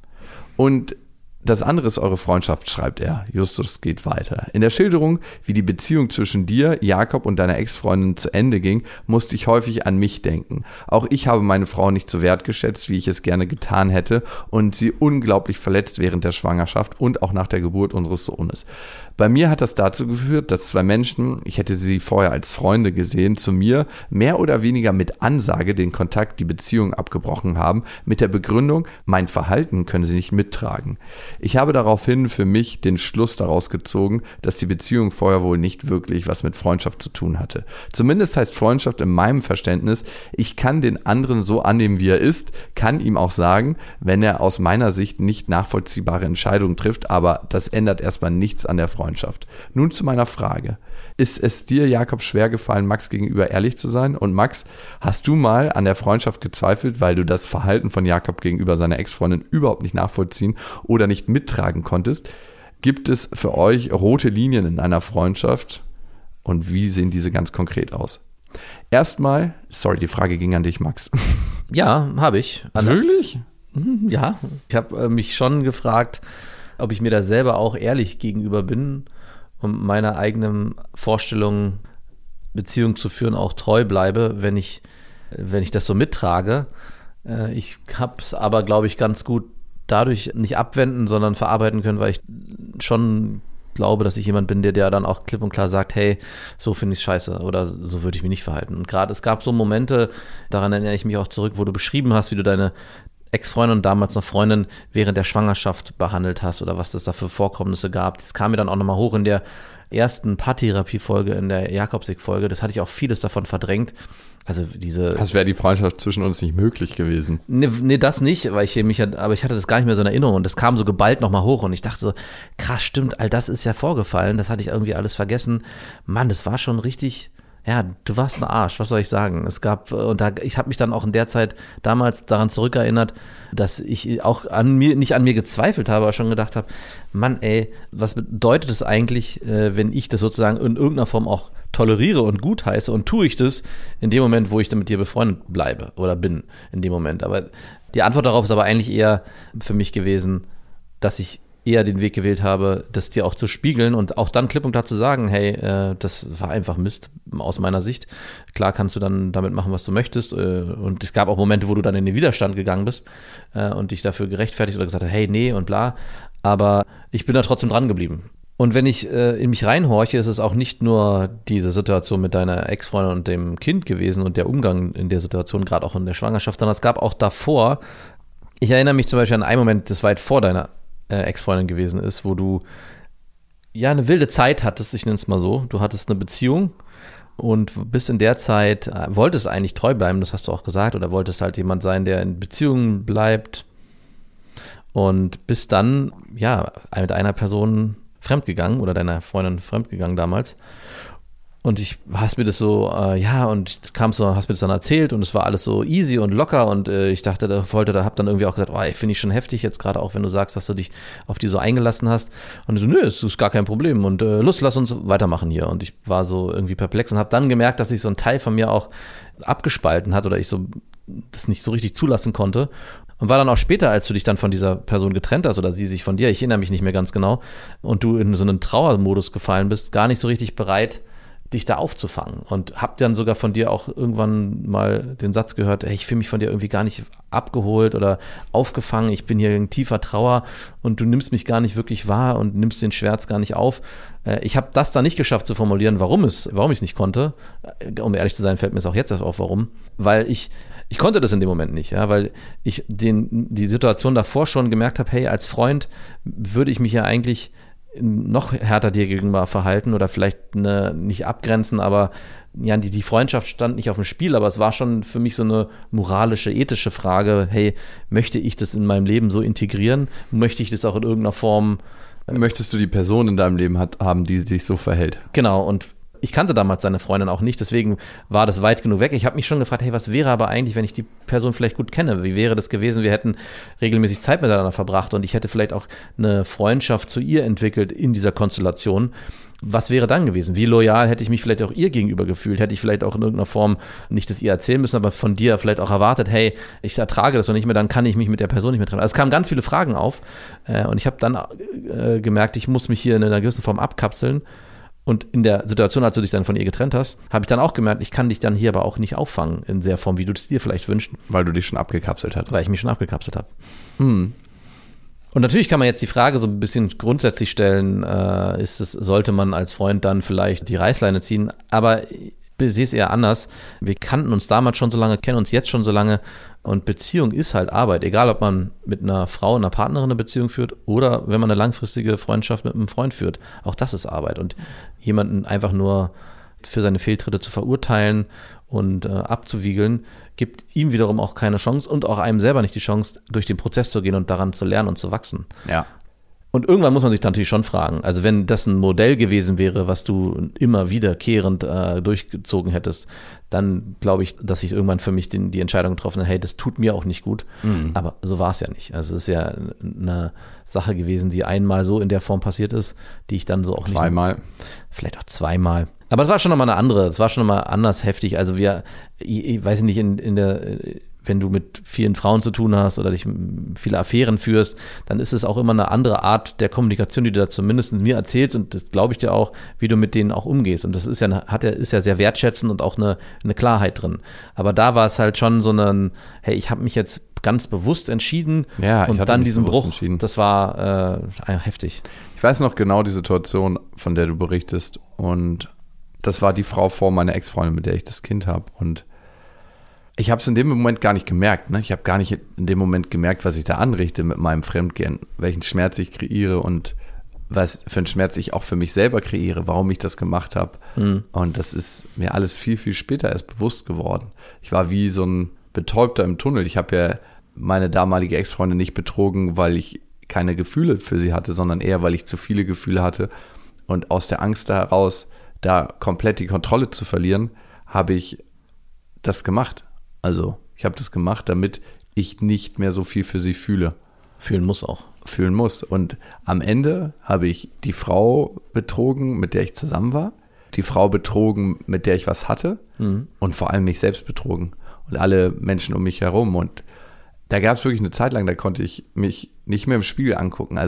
Und das andere ist eure Freundschaft, schreibt er. Justus geht weiter. In der Schilderung, wie die Beziehung zwischen dir, Jakob und deiner Ex-Freundin zu Ende ging, musste ich häufig an mich denken. Auch ich habe meine Frau nicht so wertgeschätzt, wie ich es gerne getan hätte und sie unglaublich verletzt während der Schwangerschaft und auch nach der Geburt unseres Sohnes. Bei mir hat das dazu geführt, dass zwei Menschen, ich hätte sie vorher als Freunde gesehen, zu mir mehr oder weniger mit Ansage den Kontakt, die Beziehung abgebrochen haben, mit der Begründung, mein Verhalten können sie nicht mittragen. Ich habe daraufhin für mich den Schluss daraus gezogen, dass die Beziehung vorher wohl nicht wirklich was mit Freundschaft zu tun hatte. Zumindest heißt Freundschaft in meinem Verständnis, ich kann den anderen so annehmen, wie er ist, kann ihm auch sagen, wenn er aus meiner Sicht nicht nachvollziehbare Entscheidungen trifft, aber das ändert erstmal nichts an der Freundschaft. Nun zu meiner Frage. Ist es dir, Jakob, schwer gefallen, Max gegenüber ehrlich zu sein? Und Max, hast du mal an der Freundschaft gezweifelt, weil du das Verhalten von Jakob gegenüber seiner Ex-Freundin überhaupt nicht nachvollziehen oder nicht mittragen konntest? Gibt es für euch rote Linien in einer Freundschaft? Und wie sehen diese ganz konkret aus? Erstmal, sorry, die Frage ging an dich, Max. Ja, habe ich. Also, wirklich? Ja, ich habe äh, mich schon gefragt, ob ich mir da selber auch ehrlich gegenüber bin und meiner eigenen Vorstellung, Beziehung zu führen, auch treu bleibe, wenn ich, wenn ich das so mittrage. Ich habe es aber, glaube ich, ganz gut dadurch nicht abwenden, sondern verarbeiten können, weil ich schon glaube, dass ich jemand bin, der, der dann auch klipp und klar sagt, hey, so finde ich es scheiße oder so würde ich mich nicht verhalten. Und gerade es gab so Momente, daran erinnere ich mich auch zurück, wo du beschrieben hast, wie du deine Ex-Freundin und damals noch Freundin während der Schwangerschaft behandelt hast oder was es da für Vorkommnisse gab. Das kam mir dann auch nochmal hoch in der ersten Paartherapie-Folge, in der Jakobsweg-Folge. Das hatte ich auch vieles davon verdrängt. Also diese. Das wäre die Freundschaft zwischen uns nicht möglich gewesen. Nee, nee, das nicht, weil ich mich, aber ich hatte das gar nicht mehr so in Erinnerung und das kam so geballt nochmal hoch und ich dachte so, krass, stimmt, all das ist ja vorgefallen, das hatte ich irgendwie alles vergessen. Mann, das war schon richtig. Ja, du warst ein Arsch, was soll ich sagen? Es gab, und da, ich habe mich dann auch in der Zeit damals daran zurückerinnert, dass ich auch an mir, nicht an mir gezweifelt habe, aber schon gedacht habe, Mann, ey, was bedeutet es eigentlich, wenn ich das sozusagen in irgendeiner Form auch toleriere und gutheiße und tue ich das in dem Moment, wo ich dann mit dir befreundet bleibe oder bin in dem Moment. Aber die Antwort darauf ist aber eigentlich eher für mich gewesen, dass ich eher den Weg gewählt habe, das dir auch zu spiegeln und auch dann klipp und klar zu sagen, hey, äh, das war einfach Mist aus meiner Sicht. Klar kannst du dann damit machen, was du möchtest äh, und es gab auch Momente, wo du dann in den Widerstand gegangen bist äh, und dich dafür gerechtfertigt oder gesagt hast, hey, nee und bla, aber ich bin da trotzdem dran geblieben. Und wenn ich äh, in mich reinhorche, ist es auch nicht nur diese Situation mit deiner Ex-Freundin und dem Kind gewesen und der Umgang in der Situation, gerade auch in der Schwangerschaft, sondern es gab auch davor, ich erinnere mich zum Beispiel an einen Moment, das weit vor deiner äh, Ex-Freundin gewesen ist, wo du ja eine wilde Zeit hattest, ich nenne es mal so. Du hattest eine Beziehung und bis in der Zeit äh, wolltest eigentlich treu bleiben, das hast du auch gesagt, oder wolltest halt jemand sein, der in Beziehungen bleibt und bist dann ja mit einer Person fremdgegangen oder deiner Freundin fremdgegangen damals und ich hast mir das so, äh, ja und kamst so, hast mir das dann erzählt und es war alles so easy und locker und äh, ich dachte, da wollte, da hab dann irgendwie auch gesagt, oh, finde ich schon heftig jetzt gerade auch, wenn du sagst, dass du dich auf die so eingelassen hast und so, nö, es ist gar kein Problem und äh, Lust, lass uns weitermachen hier und ich war so irgendwie perplex und habe dann gemerkt, dass sich so ein Teil von mir auch abgespalten hat oder ich so das nicht so richtig zulassen konnte. Und war dann auch später, als du dich dann von dieser Person getrennt hast oder sie sich von dir, ich erinnere mich nicht mehr ganz genau, und du in so einen Trauermodus gefallen bist, gar nicht so richtig bereit, dich da aufzufangen. Und hab dann sogar von dir auch irgendwann mal den Satz gehört, hey, ich fühle mich von dir irgendwie gar nicht abgeholt oder aufgefangen, ich bin hier in tiefer Trauer und du nimmst mich gar nicht wirklich wahr und nimmst den Schmerz gar nicht auf. Ich habe das dann nicht geschafft zu formulieren, warum es, warum ich es nicht konnte. Um ehrlich zu sein, fällt mir es auch jetzt erst auf, warum. Weil ich Ich konnte das in dem Moment nicht, ja, weil ich den, die Situation davor schon gemerkt habe, hey, als Freund würde ich mich ja eigentlich noch härter dir gegenüber verhalten oder vielleicht eine, nicht abgrenzen, aber ja, die, die Freundschaft stand nicht auf dem Spiel, aber es war schon für mich so eine moralische, ethische Frage, hey, möchte ich das in meinem Leben so integrieren? Möchte ich das auch in irgendeiner Form? Möchtest du die Person in deinem Leben hat, haben, die sich so verhält? Genau, und ich kannte damals seine Freundin auch nicht, deswegen war das weit genug weg. Ich habe mich schon gefragt, hey, was wäre aber eigentlich, wenn ich die Person vielleicht gut kenne? Wie wäre das gewesen? Wir hätten regelmäßig Zeit miteinander verbracht und ich hätte vielleicht auch eine Freundschaft zu ihr entwickelt in dieser Konstellation. Was wäre dann gewesen? Wie loyal hätte ich mich vielleicht auch ihr gegenüber gefühlt? Hätte ich vielleicht auch in irgendeiner Form nicht das ihr erzählen müssen, aber von dir vielleicht auch erwartet, hey, ich ertrage das noch nicht mehr, dann kann ich mich mit der Person nicht mehr treffen. Also es kamen ganz viele Fragen auf äh, und ich habe dann äh, gemerkt, ich muss mich hier in einer gewissen Form abkapseln. Und in der Situation, als du dich dann von ihr getrennt hast, habe ich dann auch gemerkt, ich kann dich dann hier aber auch nicht auffangen in der Form, wie du es dir vielleicht wünschst. Weil du dich schon abgekapselt hast. Weil ich mich schon abgekapselt habe. Hm. Und natürlich kann man jetzt die Frage so ein bisschen grundsätzlich stellen, äh, ist es, sollte man als Freund dann vielleicht die Reißleine ziehen? Aber ich sehe es eher anders. Wir kannten uns damals schon so lange, kennen uns jetzt schon so lange. Und Beziehung ist halt Arbeit, egal ob man mit einer Frau, einer Partnerin eine Beziehung führt oder wenn man eine langfristige Freundschaft mit einem Freund führt. Auch das ist Arbeit. Und jemanden einfach nur für seine Fehltritte zu verurteilen und äh, abzuwiegeln, gibt ihm wiederum auch keine Chance und auch einem selber nicht die Chance, durch den Prozess zu gehen und daran zu lernen und zu wachsen. Ja. Und irgendwann muss man sich dann natürlich schon fragen, also wenn das ein Modell gewesen wäre, was du immer wiederkehrend äh, durchgezogen hättest, dann glaube ich, dass ich irgendwann für mich den, die Entscheidung getroffen habe, hey, das tut mir auch nicht gut. Mhm. Aber so war es ja nicht. Also es ist ja eine Sache gewesen, die einmal so in der Form passiert ist, die ich dann so auch nicht... Zweimal. Vielleicht auch zweimal. Aber es war schon nochmal eine andere, es war schon nochmal anders heftig. Also wir, ich, ich weiß nicht, in, in der... wenn du mit vielen Frauen zu tun hast oder dich viele Affären führst, dann ist es auch immer eine andere Art der Kommunikation, die du da zumindest mir erzählst und das glaube ich dir auch, wie du mit denen auch umgehst. Und das ist ja, hat ja, ist ja sehr wertschätzend und auch eine, eine Klarheit drin. Aber da war es halt schon so ein, hey, ich habe mich jetzt ganz bewusst entschieden ja, und dann diesen Bruch, entschieden. Das war äh, heftig. Ich weiß noch genau die Situation, von der du berichtest und das war die Frau vor meiner Ex-Freundin, mit der ich das Kind habe und ich habe es in dem Moment gar nicht gemerkt. Ne? Ich habe gar nicht in dem Moment gemerkt, was ich da anrichte mit meinem Fremdgehen, welchen Schmerz ich kreiere und was für einen Schmerz ich auch für mich selber kreiere, warum ich das gemacht habe. Mhm. Und das ist mir alles viel, viel später erst bewusst geworden. Ich war wie so ein Betäubter im Tunnel. Ich habe ja meine damalige Ex-Freundin nicht betrogen, weil ich keine Gefühle für sie hatte, sondern eher, weil ich zu viele Gefühle hatte. Und aus der Angst heraus, da komplett die Kontrolle zu verlieren, habe ich das gemacht. Also ich habe das gemacht, damit ich nicht mehr so viel für sie fühle. Fühlen muss auch. Fühlen muss. Und am Ende habe ich die Frau betrogen, mit der ich zusammen war, die Frau betrogen, mit der ich was hatte mhm. und vor allem mich selbst betrogen und alle Menschen um mich herum. Und da gab es wirklich eine Zeit lang, da konnte ich mich nicht mehr im Spiegel angucken. Also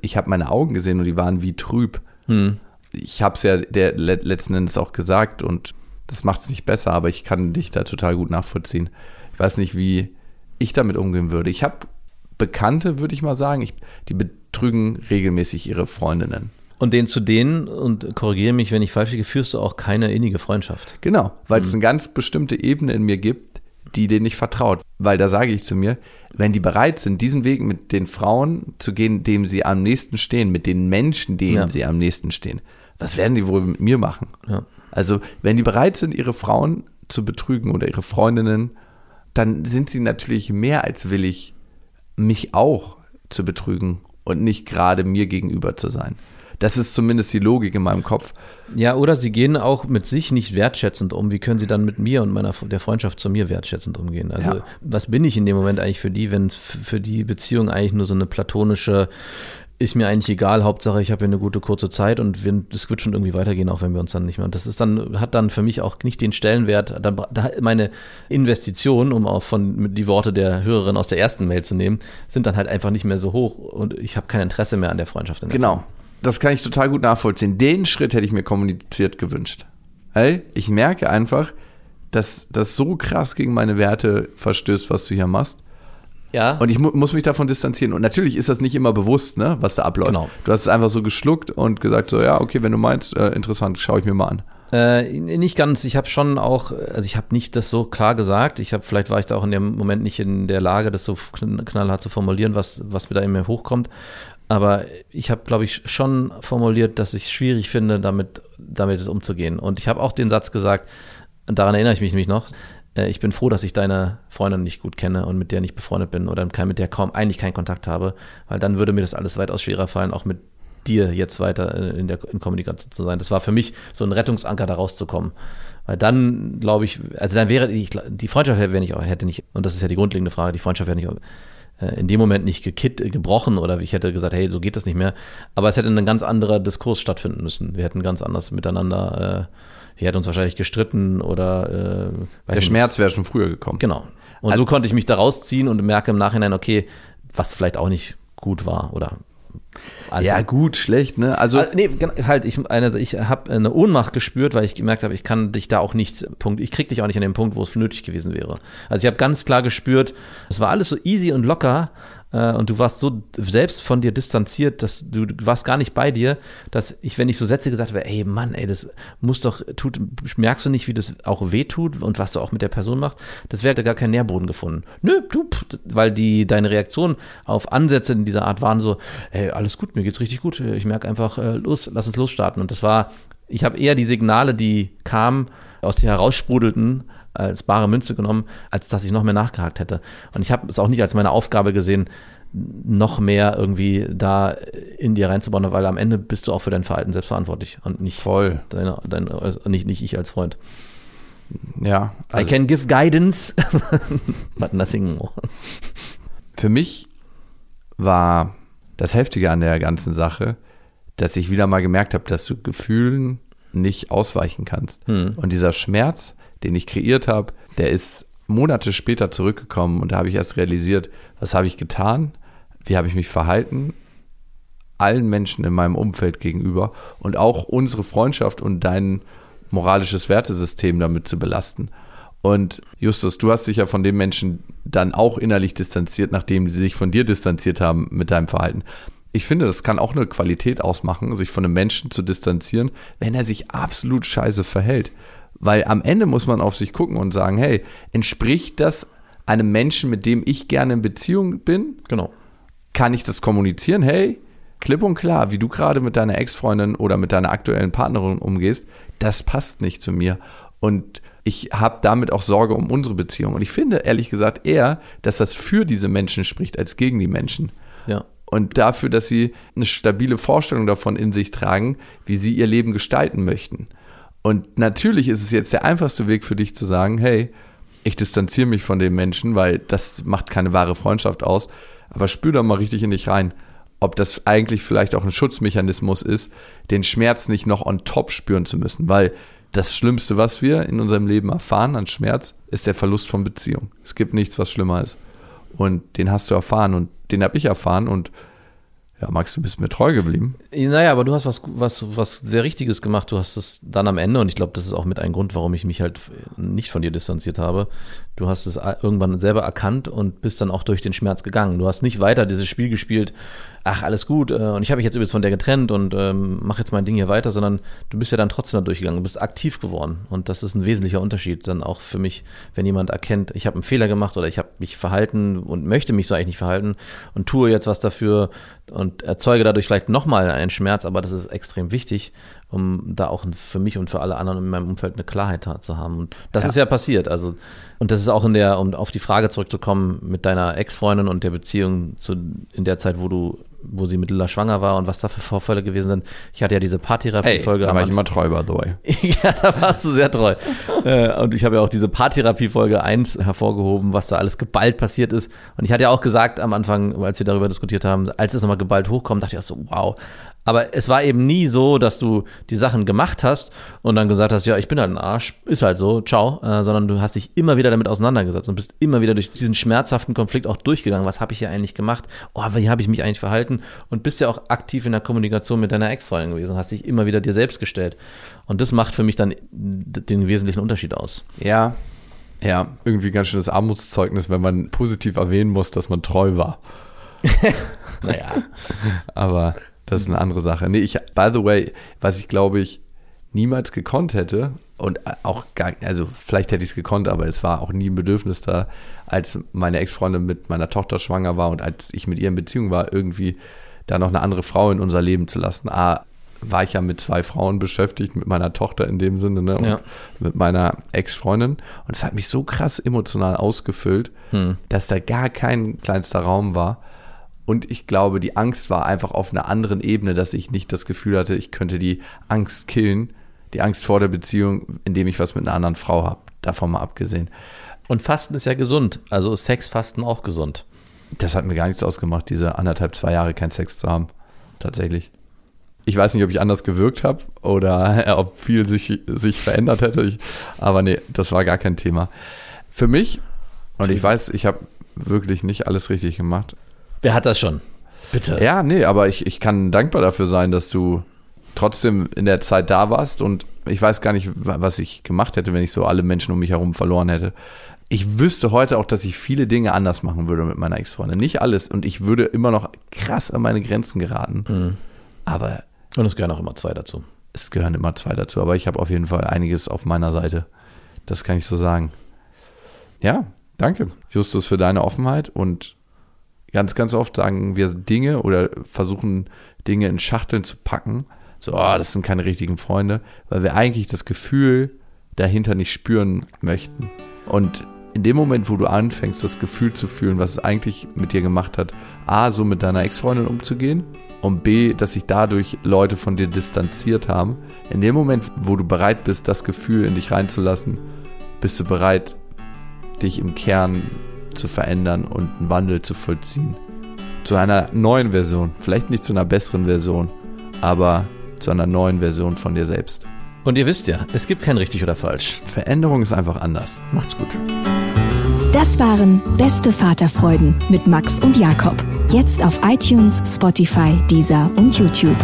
ich habe meine Augen gesehen und die waren wie trüb. Hm. Ich habe es ja der, letzten Endes auch gesagt und das macht es nicht besser, aber ich kann dich da total gut nachvollziehen. Ich weiß nicht, wie ich damit umgehen würde. Ich habe Bekannte, würde ich mal sagen, ich, die betrügen regelmäßig ihre Freundinnen. Und den zu denen, und korrigiere mich, wenn ich falsch liege, führst du auch keine innige Freundschaft. Genau, weil hm. es eine ganz bestimmte Ebene in mir gibt, die denen nicht vertraut. Weil da sage ich zu mir, wenn die bereit sind, diesen Weg mit den Frauen zu gehen, dem sie am nächsten stehen, mit den Menschen, denen ja. sie am nächsten stehen, was werden die wohl mit mir machen? Ja. Also wenn die bereit sind, ihre Frauen zu betrügen oder ihre Freundinnen, dann sind sie natürlich mehr als willig, mich auch zu betrügen und nicht gerade mir gegenüber zu sein. Das ist zumindest die Logik in meinem Kopf. Ja, oder sie gehen auch mit sich nicht wertschätzend um. Wie können sie dann mit mir und meiner der Freundschaft zu mir wertschätzend umgehen? Also ja. was bin ich in dem Moment eigentlich für die, wenn für die Beziehung eigentlich nur so eine platonische, ist mir eigentlich egal, Hauptsache ich habe hier eine gute kurze Zeit und es wird schon irgendwie weitergehen, auch wenn wir uns dann nicht mehr. Und das ist dann, hat dann für mich auch nicht den Stellenwert, dann, meine Investition, um auch von die Worte der Hörerin aus der ersten Mail zu nehmen, sind dann halt einfach nicht mehr so hoch und ich habe kein Interesse mehr an der Freundschaft. In der genau. Form. Das kann ich total gut nachvollziehen. Den Schritt hätte ich mir kommuniziert gewünscht. Hey, ich merke einfach, dass das so krass gegen meine Werte verstößt, was du hier machst. Ja. Und ich mu- muss mich davon distanzieren. Und natürlich ist das nicht immer bewusst, ne, was da abläuft. Genau. Du hast es einfach so geschluckt und gesagt so, ja, okay, wenn du meinst, äh, interessant, schaue ich mir mal an. Äh, nicht ganz. Ich habe schon auch, also ich habe nicht das so klar gesagt. Ich habe, vielleicht war ich da auch in dem Moment nicht in der Lage, das so knallhart zu formulieren, was, was mir da in mir hochkommt. Aber ich habe, glaube ich, schon formuliert, dass ich es schwierig finde, damit, damit es umzugehen. Und ich habe auch den Satz gesagt, und daran erinnere ich mich nämlich noch, äh, ich bin froh, dass ich deine Freundin nicht gut kenne und mit der nicht befreundet bin oder mit der kaum eigentlich keinen Kontakt habe, weil dann würde mir das alles weitaus schwerer fallen, auch mit dir jetzt weiter in der in Kommunikation zu sein. Das war für mich so ein Rettungsanker, da rauszukommen. Weil dann, glaube ich, also dann wäre, ich, die Freundschaft wäre nicht, hätte nicht, und das ist ja die grundlegende Frage, die Freundschaft wäre nicht in dem Moment nicht gekit, gebrochen oder ich hätte gesagt, hey, so geht das nicht mehr. Aber es hätte ein ganz anderer Diskurs stattfinden müssen. Wir hätten ganz anders miteinander, äh, wir hätten uns wahrscheinlich gestritten oder äh, der Schmerz wäre schon früher gekommen. Genau. Und also, so konnte ich mich da rausziehen und merke im Nachhinein, okay, was vielleicht auch nicht gut war oder also, ja, gut, schlecht, ne? Also, also nee, halt, ich, also ich habe eine Ohnmacht gespürt, weil ich gemerkt habe, ich kann dich da auch nicht, Punkt, ich krieg dich auch nicht an den Punkt, wo es nötig gewesen wäre. Also ich habe ganz klar gespürt, es war alles so easy und locker äh, und du warst so selbst von dir distanziert, dass du, du warst gar nicht bei dir, dass ich, wenn ich so Sätze gesagt habe, ey Mann, ey, das muss doch, tut, merkst du nicht, wie das auch wehtut und was du auch mit der Person machst, das wäre gar kein Nährboden gefunden. Nö, du, weil die, deine Reaktion auf Ansätze in dieser Art waren so, ey, alles gut, mir geht's richtig gut, ich merke einfach, äh, los, lass uns losstarten. Und das war, ich habe eher die Signale, die kamen, aus dir heraussprudelten, als bare Münze genommen, als dass ich noch mehr nachgehakt hätte. Und ich habe es auch nicht als meine Aufgabe gesehen, noch mehr irgendwie da in dir reinzubauen, weil am Ende bist du auch für dein Verhalten selbst verantwortlich und nicht voll deine, deine, also nicht, nicht ich als Freund. Ja. Also I can give guidance, but nothing more. Für mich war das Heftige an der ganzen Sache, dass ich wieder mal gemerkt habe, dass du Gefühlen nicht ausweichen kannst. Hm. Und dieser Schmerz, den ich kreiert habe, der ist Monate später zurückgekommen und da habe ich erst realisiert, was habe ich getan, wie habe ich mich verhalten, allen Menschen in meinem Umfeld gegenüber und auch unsere Freundschaft und dein moralisches Wertesystem damit zu belasten. Und Justus, du hast dich ja von den Menschen dann auch innerlich distanziert, nachdem sie sich von dir distanziert haben mit deinem Verhalten. Ich finde, das kann auch eine Qualität ausmachen, sich von einem Menschen zu distanzieren, wenn er sich absolut scheiße verhält. Weil am Ende muss man auf sich gucken und sagen, hey, entspricht das einem Menschen, mit dem ich gerne in Beziehung bin? Genau. Kann ich das kommunizieren? Hey, klipp und klar, wie du gerade mit deiner Ex-Freundin oder mit deiner aktuellen Partnerin umgehst, das passt nicht zu mir. Und ich habe damit auch Sorge um unsere Beziehung. Und ich finde, ehrlich gesagt, eher, dass das für diese Menschen spricht, als gegen die Menschen. Ja. Und dafür, dass sie eine stabile Vorstellung davon in sich tragen, wie sie ihr Leben gestalten möchten. Und natürlich ist es jetzt der einfachste Weg für dich zu sagen, hey, ich distanziere mich von dem Menschen, weil das macht keine wahre Freundschaft aus. Aber spür da mal richtig in dich rein, ob das eigentlich vielleicht auch ein Schutzmechanismus ist, den Schmerz nicht noch on top spüren zu müssen. Weil das Schlimmste, was wir in unserem Leben erfahren an Schmerz, ist der Verlust von Beziehung. Es gibt nichts, was schlimmer ist. Und den hast du erfahren und den habe ich erfahren. Und Ja, Max, du bist mir treu geblieben. Naja, aber du hast was, was, was sehr Richtiges gemacht. Du hast es dann am Ende, und ich glaube, das ist auch mit ein Grund, warum ich mich halt nicht von dir distanziert habe. Du hast es irgendwann selber erkannt und bist dann auch durch den Schmerz gegangen. Du hast nicht weiter dieses Spiel gespielt, ach, alles gut, und ich habe mich jetzt übrigens von der getrennt und ähm, mache jetzt mein Ding hier weiter, sondern du bist ja dann trotzdem da durchgegangen. Du bist aktiv geworden. Und das ist ein wesentlicher Unterschied dann auch für mich, wenn jemand erkennt, ich habe einen Fehler gemacht oder ich habe mich verhalten und möchte mich so eigentlich nicht verhalten und tue jetzt was dafür und erzeuge dadurch vielleicht nochmal einen Schmerz, aber das ist extrem wichtig, um da auch für mich und für alle anderen in meinem Umfeld eine Klarheit zu haben. Und das ja. ist ja passiert. Also, und das ist auch in der, um auf die Frage zurückzukommen, mit deiner Ex-Freundin und der Beziehung zu, in der Zeit, wo du, wo sie mit Lilla schwanger war und was da für Vorfälle gewesen sind. Ich hatte ja diese Paartherapie-Folge. Hey, da war ich immer treu, by the way. Ja, da warst du sehr treu. Und ich habe ja auch diese Paartherapie-Folge eins hervorgehoben, was da alles geballt passiert ist. Und ich hatte ja auch gesagt am Anfang, als wir darüber diskutiert haben, als es nochmal geballt hochkommt, dachte ich auch so, wow. Aber es war eben nie so, dass du die Sachen gemacht hast und dann gesagt hast, ja, ich bin halt ein Arsch, ist halt so, ciao, äh, sondern du hast dich immer wieder damit auseinandergesetzt und bist immer wieder durch diesen schmerzhaften Konflikt auch durchgegangen. Was habe ich hier eigentlich gemacht? Oh, wie habe ich mich eigentlich verhalten? Und bist ja auch aktiv in der Kommunikation mit deiner Ex-Freundin gewesen und hast dich immer wieder dir selbst gestellt. Und das macht für mich dann den wesentlichen Unterschied aus. Ja, ja, irgendwie ganz schönes Armutszeugnis, wenn man positiv erwähnen muss, dass man treu war. Naja. Aber das ist eine andere Sache. Nee, ich, by the way, was ich glaube ich niemals gekonnt hätte und auch gar, also vielleicht hätte ich es gekonnt, aber es war auch nie ein Bedürfnis da, als meine Ex-Freundin mit meiner Tochter schwanger war und als ich mit ihr in Beziehung war, irgendwie da noch eine andere Frau in unser Leben zu lassen. A, war ich ja mit zwei Frauen beschäftigt, mit meiner Tochter in dem Sinne, ne, und ja. mit meiner Ex-Freundin. Und es hat mich so krass emotional ausgefüllt, hm. dass da gar kein kleinster Raum war. Und ich glaube, die Angst war einfach auf einer anderen Ebene, dass ich nicht das Gefühl hatte, ich könnte die Angst killen, die Angst vor der Beziehung, indem ich was mit einer anderen Frau habe. Davon mal abgesehen. Und Fasten ist ja gesund. Also ist Sexfasten auch gesund. Das hat mir gar nichts ausgemacht, diese anderthalb, zwei Jahre keinen Sex zu haben. Tatsächlich. Ich weiß nicht, ob ich anders gewirkt habe oder ob viel sich, sich verändert hätte. Ich, aber nee, das war gar kein Thema. Für mich, und ich weiß, ich habe wirklich nicht alles richtig gemacht. Wer hat das schon? Bitte. Ja, nee, aber ich, ich kann dankbar dafür sein, dass du trotzdem in der Zeit da warst und ich weiß gar nicht, was ich gemacht hätte, wenn ich so alle Menschen um mich herum verloren hätte. Ich wüsste heute auch, dass ich viele Dinge anders machen würde mit meiner Ex-Freundin. Nicht alles und ich würde immer noch krass an meine Grenzen geraten. Mhm. Aber und es gehören auch immer zwei dazu. Es gehören immer zwei dazu, aber ich habe auf jeden Fall einiges auf meiner Seite. Das kann ich so sagen. Ja, danke, Justus, für deine Offenheit und ganz, ganz oft sagen wir Dinge oder versuchen Dinge in Schachteln zu packen. So, oh, das sind keine richtigen Freunde, weil wir eigentlich das Gefühl dahinter nicht spüren möchten. Und in dem Moment, wo du anfängst, das Gefühl zu fühlen, was es eigentlich mit dir gemacht hat, A, so mit deiner Ex-Freundin umzugehen und B, dass sich dadurch Leute von dir distanziert haben, in dem Moment, wo du bereit bist, das Gefühl in dich reinzulassen, bist du bereit, dich im Kern zu verändern und einen Wandel zu vollziehen. Zu einer neuen Version. Vielleicht nicht zu einer besseren Version, aber zu einer neuen Version von dir selbst. Und ihr wisst ja, es gibt kein richtig oder falsch. Veränderung ist einfach anders. Macht's gut. Das waren Beste Vaterfreuden mit Max und Jakob. Jetzt auf iTunes, Spotify, Deezer und YouTube.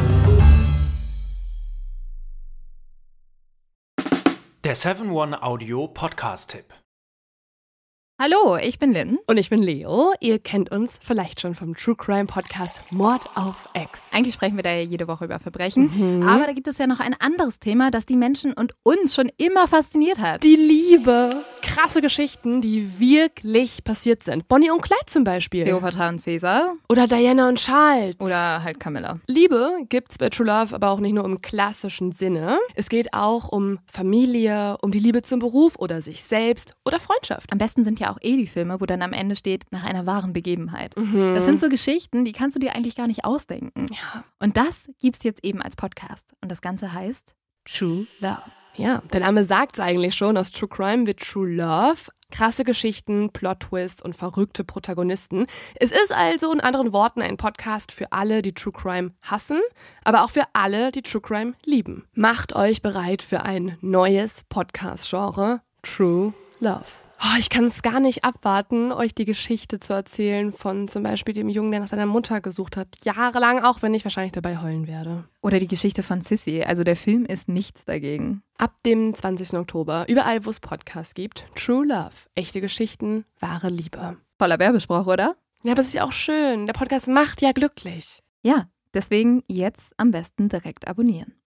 Der seven one Audio Podcast-Tipp. Hallo, ich bin Lynn. Und ich bin Leo. Ihr kennt uns vielleicht schon vom True Crime Podcast Mord auf Ex. Eigentlich sprechen wir da ja jede Woche über Verbrechen. Mhm. Aber da gibt es ja noch ein anderes Thema, das die Menschen und uns schon immer fasziniert hat. Die Liebe. Krasse Geschichten, die wirklich passiert sind. Bonnie und Clyde zum Beispiel. Cleopatra und Caesar. Oder Diana und Charles. Oder halt Camilla. Liebe gibt's bei True Love aber auch nicht nur im klassischen Sinne. Es geht auch um Familie, um die Liebe zum Beruf oder sich selbst oder Freundschaft. Am besten sind ja auch eh die Filme, wo dann am Ende steht, nach einer wahren Begebenheit. Mhm. Das sind so Geschichten, die kannst du dir eigentlich gar nicht ausdenken. Ja. Und das gibt's jetzt eben als Podcast. Und das Ganze heißt True Love. Ja, der Name sagt's eigentlich schon, aus True Crime wird True Love. Krasse Geschichten, Plot-Twists und verrückte Protagonisten. Es ist also in anderen Worten ein Podcast für alle, die True Crime hassen, aber auch für alle, die True Crime lieben. Macht euch bereit für ein neues Podcast-Genre, True Love. Oh, ich kann es gar nicht abwarten, euch die Geschichte zu erzählen von zum Beispiel dem Jungen, der nach seiner Mutter gesucht hat. Jahrelang, auch wenn ich wahrscheinlich dabei heulen werde. Oder die Geschichte von Sissy. Also der Film ist nichts dagegen. Ab dem zwanzigsten Oktober, überall wo es Podcasts gibt, True Love. Echte Geschichten, wahre Liebe. Voller Werbespruch, oder? Ja, aber es ist ja auch schön. Der Podcast macht ja glücklich. Ja, deswegen jetzt am besten direkt abonnieren.